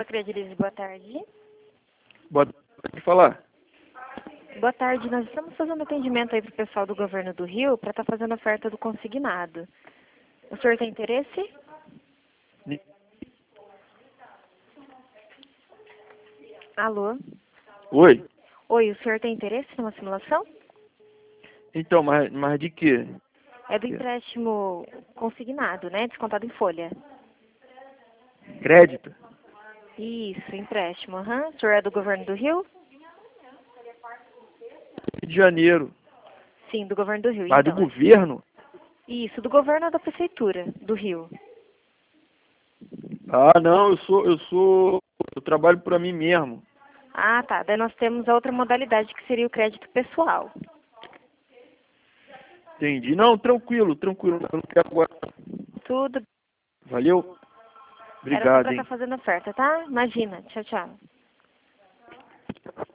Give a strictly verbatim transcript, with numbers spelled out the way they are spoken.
Credilize, boa tarde. Boa tarde, falar. Boa tarde, nós estamos fazendo atendimento aí para o pessoal do Governo do Rio para estar fazendo oferta do consignado. O senhor tem interesse? Alô? Oi? Oi, o senhor tem interesse numa simulação? Então, mas, mas de quê? É do empréstimo consignado, né? Descontado em folha. Crédito? Isso, empréstimo, aham. O senhor é do Governo do Rio? Rio de Janeiro. Sim, do Governo do Rio. Mas do Então, governo? isso, do governo ou da prefeitura do Rio? Ah, não, eu sou, eu sou, eu trabalho para mim mesmo. Ah, tá. Daí nós temos a outra modalidade que seria o crédito pessoal. Entendi. Não, tranquilo, tranquilo. Eu não quero agora. Tudo. Valeu? Era só Obrigado, para hein? estar fazendo oferta, tá? Imagina. Tchau, tchau.